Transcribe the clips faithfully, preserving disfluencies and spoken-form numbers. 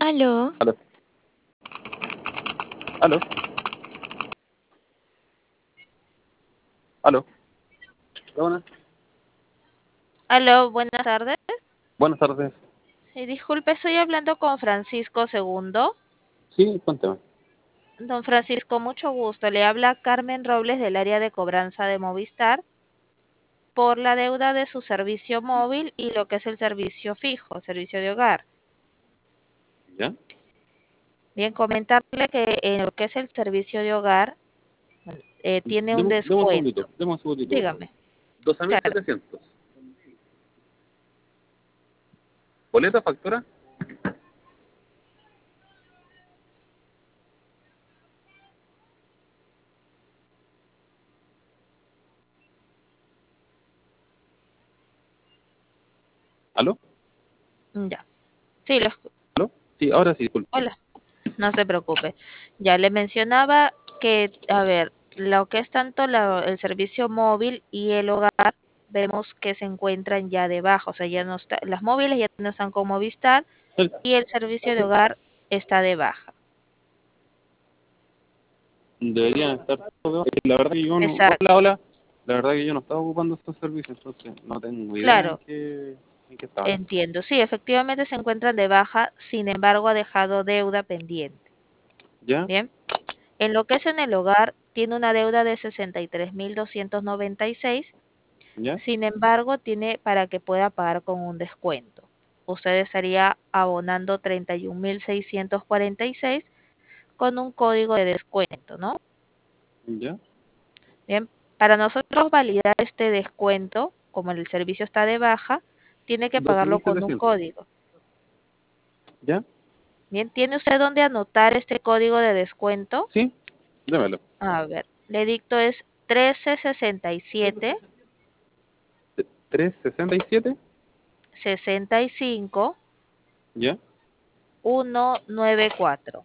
Aló, Aló, aló, aló. Hola. Aló, buenas tardes. Buenas tardes. Eh, disculpe, estoy hablando con Francisco Segundo. Sí, cuéntame. Don Francisco, mucho gusto. Le habla Carmen Robles del área de cobranza de Movistar por la deuda de su servicio móvil y lo que es el servicio fijo, servicio de hogar. ¿Ya? Bien, comentarle que en lo que es el servicio de hogar eh, tiene un Deme, deme un segundito, descuento. deme un segundito, por favor. Dígame. doce mil Claro. setecientos. ¿Boleta, factura? ¿Aló? Ya. Sí, lo escu- ¿Aló? Sí, ahora sí, disculpe. Hola. No se preocupe. Ya le mencionaba que, a ver, lo que es tanto la- el servicio móvil y el hogar, vemos que se encuentran ya debajo, o sea, ya no está, las móviles ya no están con Movistar El- y el servicio de hogar está de baja. Deberían estar todos. Es que la verdad que yo no. Exacto, Hola, hola. La verdad que yo no estaba ocupando estos servicios, entonces no tengo idea en claro, qué, en qué estaban. entiendo. Sí, efectivamente se encuentran de baja, sin embargo ha dejado deuda pendiente. ¿Ya? Bien, en lo que es en el hogar, tiene una deuda de sesenta y tres mil doscientos noventa y seis. ¿Ya? Sin embargo, tiene para que pueda pagar con un descuento. Usted estaría abonando treinta y un mil seiscientos cuarenta y seis con un código de descuento, ¿no? ¿Ya? Bien, para nosotros validar este descuento, como el servicio está de baja, tiene que doce pagarlo mil con un setecientos. código. ¿Ya? Bien, ¿tiene usted dónde anotar este código de descuento? ¿Sí? Démelo. A ver, le dicto es trece sesenta y siete ¿trescientos sesenta y siete? sesenta y cinco ¿Ya? ciento noventa y cuatro.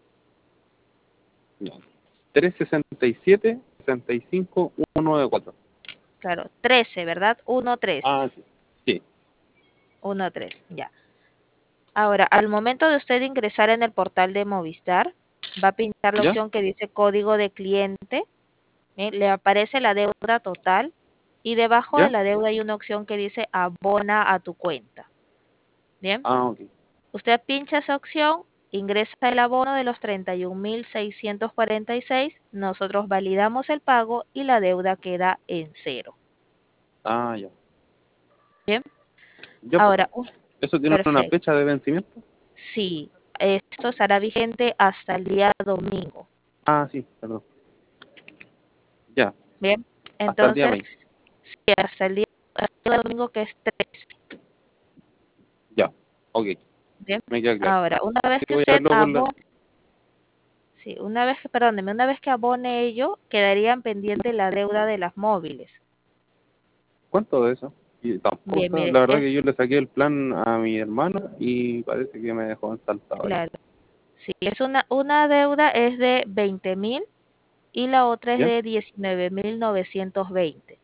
Ya. trescientos sesenta y siete, sesenta y cinco, ciento noventa y cuatro. Claro, trece, ¿verdad? uno tres. Ah, sí. Sí. uno tres, ya. Ahora, al momento de usted ingresar en el portal de Movistar, va a pintar la ¿Ya? opción que dice código de cliente, ¿eh? Le aparece la deuda total y debajo de ¿Ya? la deuda hay una opción que dice abona a tu cuenta. Bien, Ah, ok. usted pincha esa opción, ingresa el abono de los treinta y un mil seiscientos cuarenta y seis, nosotros validamos el pago y la deuda queda en cero. Ah, ya. Bien, Ya, pues. ahora, un- ¿Eso tiene una perfecto. fecha de vencimiento? Sí, esto estará vigente hasta el día domingo. Ah, sí, perdón. Ya, Bien, hasta el día entonces, veinte. sí, hasta el día, hasta el domingo que es tres. Ya, ok, Bien, me queda claro. ahora, una vez Sí, que voy a usted verlo por la... abone, sí, una vez que, perdóneme, una vez que abone ello, quedarían pendiente la deuda de las móviles. ¿Cuánto de eso? Y tampoco Bien, está... mire, La verdad es que yo le saqué el plan a mi hermano y parece que me dejó ensaltado ahí. claro, sí, es una, una deuda es de veinte mil y la otra es ¿Ya? de diecinueve mil novecientos veinte.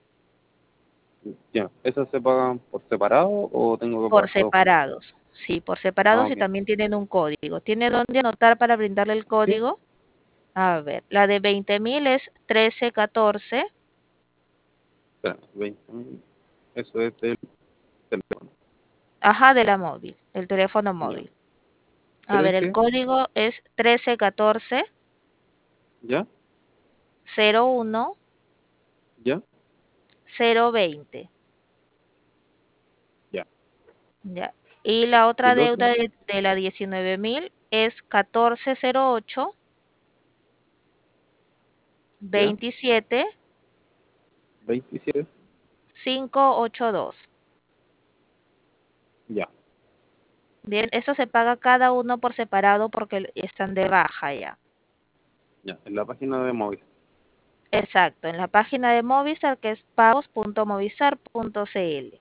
Ya. ¿Esas se pagan por separado o tengo que Por pagar todo junto? separados. Sí, por Ah, separados y ok. también tienen un código. ¿Tiene dónde anotar para brindarle el Sí, código? A ver, la de veinte mil es trece catorce. espera, veinte mil. Eso es del teléfono. Ajá, de la móvil, el teléfono Ya. móvil. A ver, el trece, código es trece catorce ¿ya? cero uno ¿Ya? cero veinte. Ya. Ya. Y la ¿Y otra el deuda otro? de, de la diecinueve mil es catorce cero ocho ¿Ya? veintisiete veintisiete. quinientos ochenta y dos. Ya. Bien, eso se paga cada uno por separado porque están de baja ya. Ya. En la página de móvil. Exacto, en la página de Movistar que es pagos punto movistar punto cl.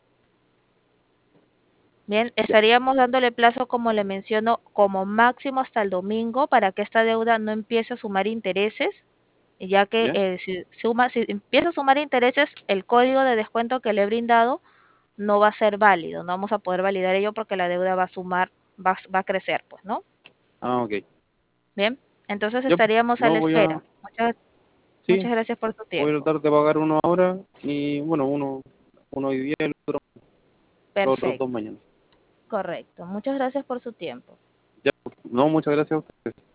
Bien, Ya. estaríamos dándole plazo, como le menciono, como máximo hasta el domingo para que esta deuda no empiece a sumar intereses, ya que ¿Ya? eh, si, suma, si empieza a sumar intereses, el código de descuento que le he brindado no va a ser válido, no vamos a poder validar ello porque la deuda va a sumar va, va a crecer, pues, ¿no? Ah, ok. Bien, entonces Ya, estaríamos a no la voy espera. a... Muchas, Sí, muchas gracias por tu voy a tiempo. tratar de pagar uno ahora y, bueno, uno, uno hoy día y el otro, los otros dos Perfecto, mañana. correcto. Muchas gracias por su tiempo. Ya, no, muchas gracias a ustedes.